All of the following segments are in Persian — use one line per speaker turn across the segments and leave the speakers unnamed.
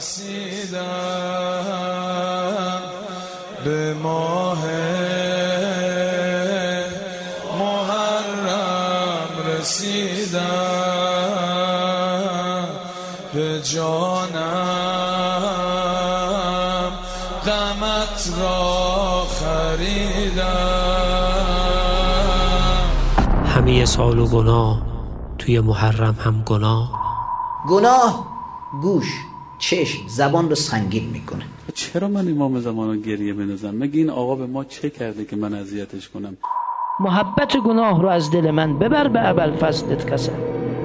رسیدم به ماه محرم رسیدم به جانم غمت را خریدم.
همه سال و گناه توی محرم هم گناه.
گناه گوش، چشم، زبان رو سنگین میکنه.
چرا من امام زمان رو گریه بندازم؟ مگه این آقا به ما چه کرده که من اذیتش کنم؟
محبت گناه رو از دل من ببر به ابوالفضلت کسم.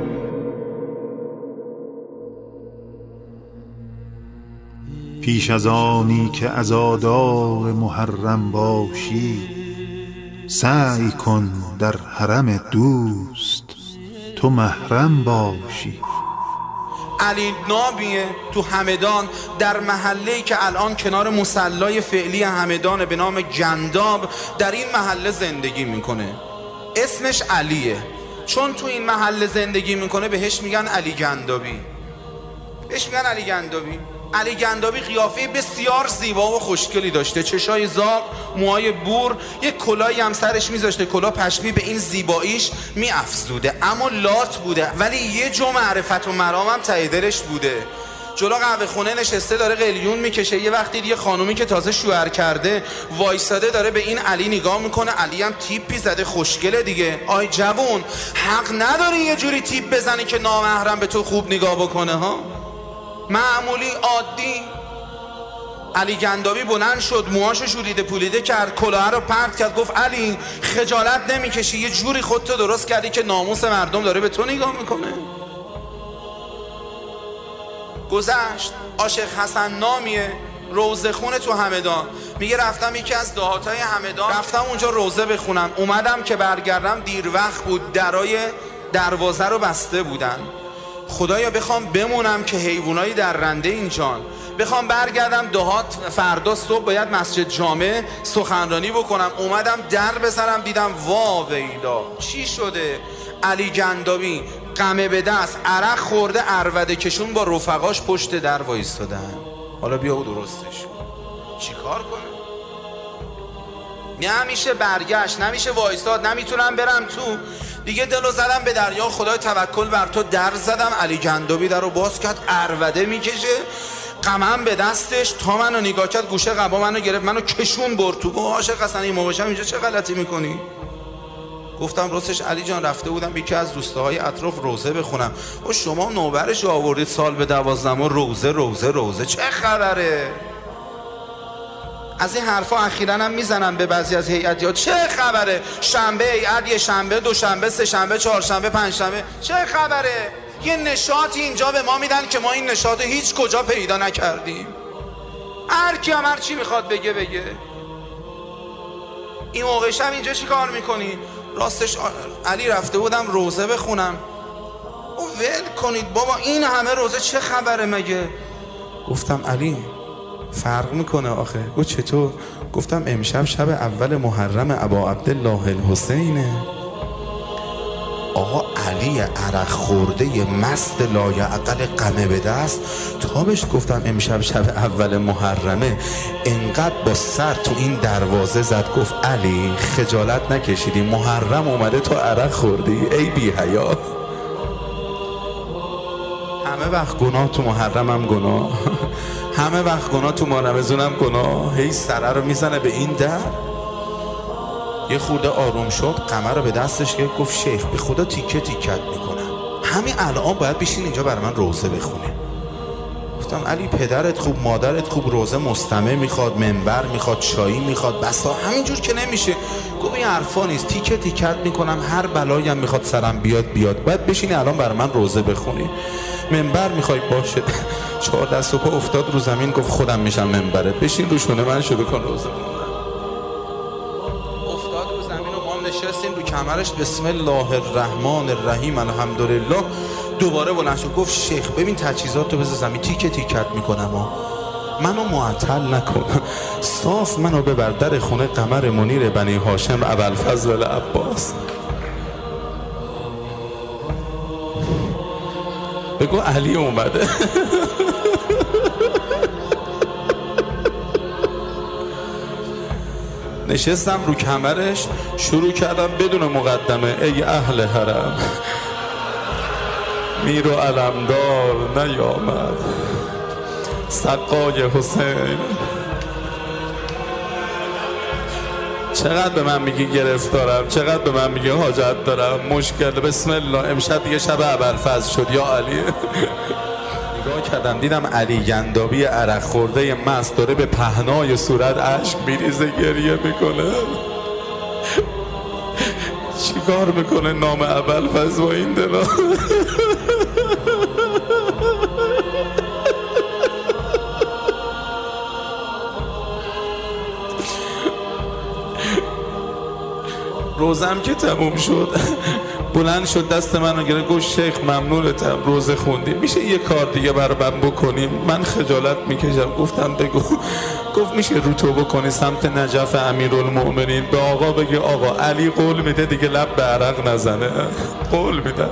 پیش از آنی که عزادار محرم باشی، سعی کن در حرم دوست تو محرم باشی.
علی نابیه تو همدان، در محله‌ای که الان کنار مصلای فعلی همدان به نام گنداب، در این محله زندگی میکنه. اسمش علیه، چون تو این محله زندگی میکنه بهش میگن علی گندابی. بهش میگن علی گندابی. علی گندابی قیافه بسیار زیبا و خوشگلی داشته، چشای زاغ، موهای بور، یک کلاهی هم سرش میذاشته، کلاه پشمی به این زیباییش میافزوده، اما لات بوده ولی یه جو معرفت و مرام هم ته دلش بوده. جلو قهوه خونه نشسته داره قلیون میکشه، یه وقتی یه خانومی که تازه شوهر کرده وایساده داره به این علی نگاه میکنه. علی هم تیپی زده، خوشگله دیگه. آی جوون، حق نداری یه جوری تیپ بزنی که نامحرم به تو خوب نگاه بکنه ها؟ معمولی عادی. علی گندابی بلند شد، موهاشو شوریده پولیده کرد، کلاه رو پرت کرد، گفت علی خجالت نمیکشی؟ یه جوری خودتو درست کردی که ناموس مردم داره به تو نگاه میکنه. گذشت. عاشق حسن نامیه، روزه خونه تو همدان. میگه رفتم یکی از دهاتای همدان، رفتم اونجا روزه بخونم، اومدم که برگردم دیر وقت بود، درای دروازه رو بسته بودن. خدایا بخوام بمونم که حیوانایی در رنده اینجان، بخوام برگردم دهات، فردا صبح باید مسجد جامع سخنرانی بکنم. اومدم در بزنم دیدم وا ویلا چی شده؟ علی گندابی قمه به دست، عرق خورده، عربده کشون با رفقاش پشت در وایستادن. حالا بیا و درستش چی کار کنه؟ نمیشه برگشت، نمیشه وایستاد، نمیتونم برم تو دیگه. دلو زدم به دریا، خدای توکل بر تو در زدم. علی گندابی در رو باز کرد، عربده میکشه، قمم به دستش، تا منو نگاه کرد گوشه قبا منو گرفت، منو کشون برد تو. گفت عاشق حسن ایما باشم اینجا چه غلطی میکنی؟ گفتم راستش علی جان رفته بودم یکی از دوستاهای اطراف روزه بخونم. و شما نوبرش آوردید سال به 12 روزه روزه روزه، چه خبره؟ از این حرفا اخیراً هم میزنم به بعضی از هیئتی‌ها، چه خبره؟ شنبه هیئت، یه شنبه، دوشنبه، سه شنبه، چهارشنبه، پنجشنبه، چه خبره؟ یه نشاطی اینجا به ما میدن که ما این نشاط هیچ کجا پیدا نکردیم. هر کی هم هر چی میخواد بگه بگه. این موقعش هم اینجا چی کار میکنی؟ راستش علی رفته بودم روزه بخونم. او ول کنید بابا، این همه روزه چه خبره مگه؟ گفتم علی فرق میکنه آخه. گفت چطور؟ گفتم امشب شب اول محرم ابا عبدالله الحسینه. آقا علی عرق خورده مست لایعقل قمه به دست، تا بهش گفتم امشب شب اول محرمه، انقدر با سر تو این دروازه زد، گفت علی خجالت نکشیدی؟ محرم اومده تو عرق خوردی؟ ای بی حیا. همه وقت گناه تو محرم هم گناه، همه وقت گناه تو ماه رمضان هم گناه. هی سره رو میزنه به این در. یه خورده آروم شد، قمر رو به دستش گرفت، گفت شیخ به خدا تیکه تیکت میکنم، همین الان باید بشین اینجا برای من روزه بخونه. گفتم علی پدرت خوب، مادرت خوب، روزه مستمع میخواد، منبر میخواد، چایی میخواد، بسا همینجور که نمیشه. گفت این حرفا نیست، تیکه تیکت میکنم، هر بلایی هم میخواد سرم بیاد باید بشینی الان برای من روزه بخونی. منبر میخوای؟ باشه. 4 دست و پا افتاد رو زمین، گفت خودم میشم منبرت، بشین روشونه من شروع کن روزه. افتاد رو زمین و ما نشستیم رو کمرش، بسم الله الرحمن الرحیم الحمدلله. دوباره بلند شد گفت شیخ ببین تجهیزات رو بذار زمین، تیکه تیکت میکنم ها، منو معطل نکن، صاف منو ببر در خونه قمر منیر بنی هاشم ابوالفضل عباس. بگو علی اومده. نشستم رو کمرش، شروع کردم بدون مقدمه: ای اهل حرم، میر و علمدار نیامد، سقای حسین. چقدر به من میگی گرفتارم، چقدر به من میگی حاجت دارم، مشکل. بسم الله، امشب دیگه شب ابوالفضل شد یا علی. نگاه کردم دیدم علی گندابی عرق خورده مست داره به پهنای صورت اشک میریزه، گریه میکنه. چیکار میکنه نام ابوالفضل با این دلا؟ روزم که تموم شد بلند شد دست منو گرفت گفت شیخ ممنونتم، روزه خوندیم، میشه یه کار دیگه برای من بکنیم؟ من خجالت میکشم. گفتم بگو. گفت میشه رو تو بکنی سمت نجف امیرالمؤمنین، به آقا بگی آقا علی قول میده دیگه لب به عرق نزنه، قول میدم.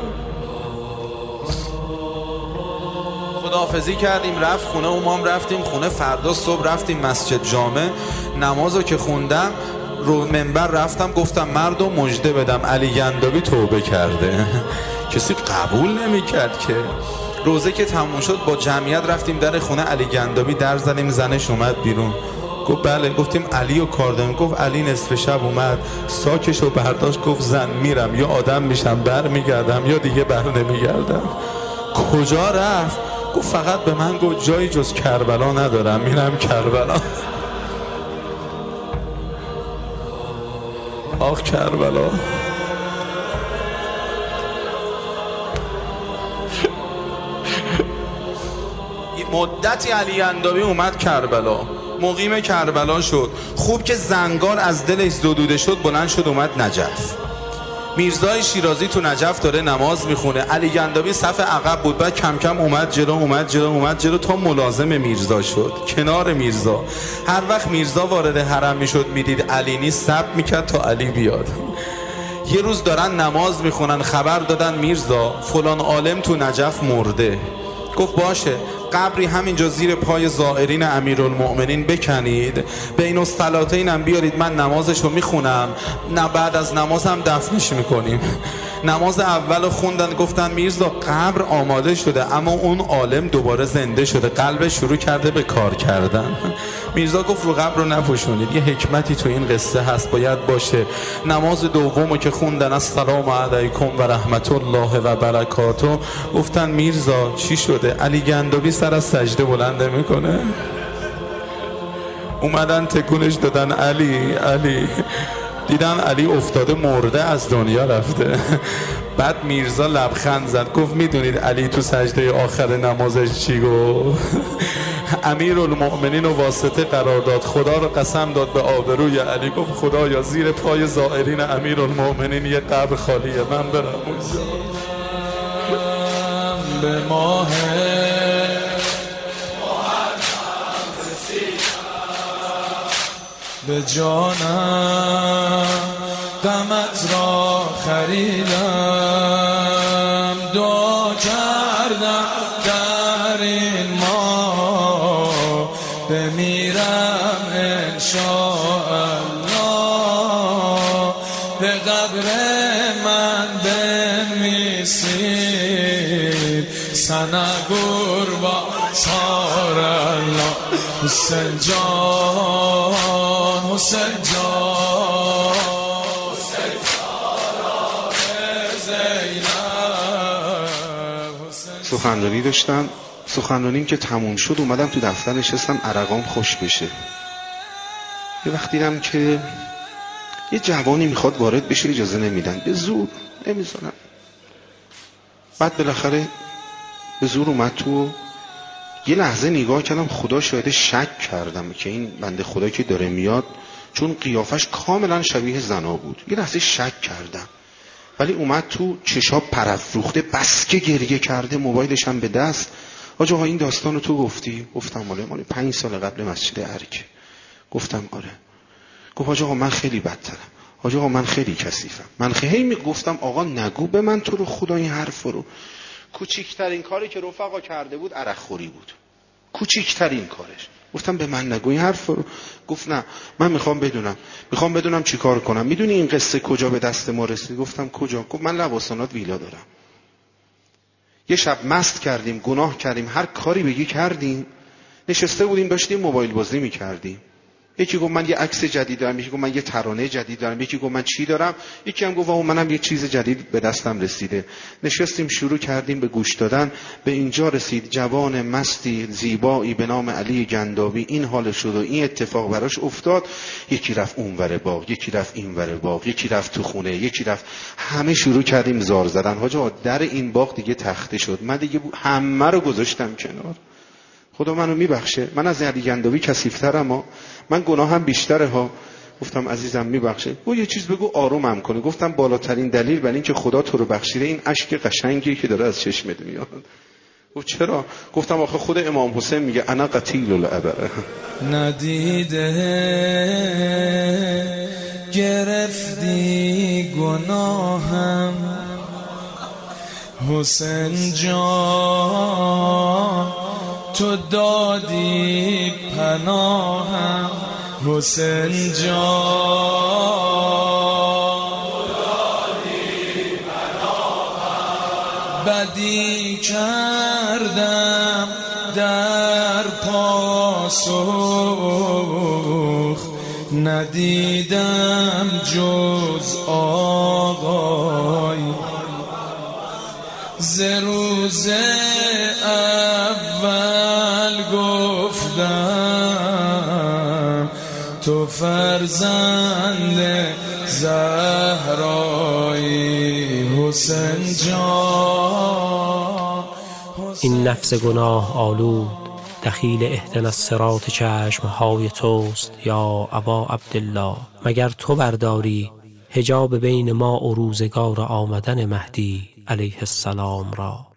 خداحافظی کردیم، رفت خونه، اومام رفتیم خونه. فردا صبح رفتیم مسجد جامع، نمازو که خوندم رو منبر رفتم گفتم مردم مژده بدم علی گندابی توبه کرده. کسی قبول نمی‌کرد که. روزه که تموم شد با جمعیت رفتیم در خونه علی گندابی، در زدیم، زنش اومد بیرون. گفت بله. گفتیم علی و کار داریم. گفت علی نصف شب اومد ساکشو برداشت، گفت زن میرم یا آدم میشم بر میگردم یا دیگه بر نمیگردم. کجا رفت؟ گفت فقط به من گفت جایی جز کربلا ندارم، میرم کربلا. آخ کربلا. مدتی علی گندابی اومد کربلا، مقیم کربلا شد. خوب که زنگار از دلش زدوده شد بلند شد اومد نجف. میرزای شیرازی تو نجف داره نماز میخونه، علی گندابی صف عقب بود، بعد کم کم اومد جلو تا ملازم میرزا شد، کنار میرزا. هر وقت میرزا وارد حرم میشد میدید علی نیست، صبر میکرد تا علی بیاد. یه روز دارن نماز میخونن، خبر دادن میرزا فلان عالم تو نجف مرده. گفت باشه، قبری همینجا زیر پای زائرین امیرالمؤمنین بکنید، بین الصلاتین هم بیارید، من نمازشو میخونم، نه بعد از نماز هم دفنش میکنیم. نماز اولو خوندن، گفتن میرزا قبر آماده شده اما اون عالم دوباره زنده شده، قلبش شروع کرده به کار کردن. میرزا گفت رو قبر رو نپوشونید، یه حکمتی تو این قصه هست باید باشه. نماز دومو که خوندن السلام علیکم و رحمت الله و برکاته، گفتن میرزا چی شده؟ علی گندابی سر از سجده بلند میکنه. اومدن تکونش دادن علی. دیدن علی افتاده مرده از دنیا رفته. بعد میرزا لبخند زد گفت میدونید علی تو سجده آخر نمازش چی گفت؟ امیرالمؤمنین و واسطه قرار داد، خدا رو قسم داد به آبروی علی. گفت خدایا زیر پای زائرین امیرالمؤمنین یه قبر خالیه، من برم اونجا.
به ماه به جانم غمت را خریدم، دعا کردم در این ماه بمیرم انشاءالله، به قبر من بنویسید سنگور با سار الله. حسین جان حسین جان حسین
سخنرانی داشتم. سخنرانیم که تموم شد اومدم تو دفتر نشستم عرقام خوش بشه. یه وقت دیدم که یه جوانی میخواد وارد بشه، اجازه نمیدن، به زور نمیذارن. بعد بالاخره به زور اومد تو. یه لحظه نگاه کردم، خدا شاید شک کردم که این بنده خدا که داره میاد، چون قیافش کاملا شبیه زنا بود، یه لحظه شک کردم. ولی اومد تو، چشا پرافروخته، بس که گریه کرده، موبایلش هم به دست. آقا این داستان رو تو گفتی؟ گفتم مال 5 سال قبل مسجد ارکه. گفتم آره. گفت آقا من خیلی بدترم، آقا من خیلی کثیفم، من خیلی گفتم آقا نگو به من تو رو خدا این حرف رو. کوچکترین کاری که رفقا کرده بود عرق خوری بود. کوچیکترین کارش. گفتم به من نگو این حرف رو. گفت نه من میخوام بدونم چی کار کنم. میدونی این قصه کجا به دست ما رسید؟ گفتم کجا؟ گفت من لواسانات ویلا دارم. یه شب مست کردیم، گناه کردیم، هر کاری بگی کردیم، نشسته بودیم داشتیم موبایل بازی میکردیم. یکی گفت من یه عکس جدید دارم، یکی گفت من یه ترانه جدید دارم، یکی گفت من چی دارم، یکی هم گفت منم یه چیز جدید به دستم رسیده. نشستیم شروع کردیم به گوش دادن. به اینجا رسید جوان مستی زیبایی به نام علی گندابی این حال شد و این اتفاق براش افتاد. یکی رفت اونور باغ، یکی رفت اینور باغ، یکی رفت تو خونه، یکی رفت. همه شروع کردیم زار زدن. حاجا در این باغ دیگه تخته شد. من دیگه همه رو گذاشتم کنار. خدا منو میبخشه، من از علی گندابی کثیف‌ترم ها، من گناهم بیشتره ها. گفتم عزیزم میبخشه. گفت یه چیز بگو آرومم کنه. گفتم بالاترین دلیل بر این که خدا تو رو بخشیده این اشک قشنگی که داره از چشمت میاد. گفت چرا؟ گفتم آخه خود امام حسین میگه انا قتیل العبره.
ندیده گرفتی گناهم حسین جان، تو دادی پناهم حسین جان، بدی کردم در پاسخ ندیدم جز آقای ز روز اول گفتم تو فرزند زهرایی حسین جان.
این نفس گناه آلود دخیل اهدنا الصراط چشمهای توست یا ابا عبدالله. مگر تو برداری حجاب بین ما و روزگار آمدن مهدی علیه السلام را؟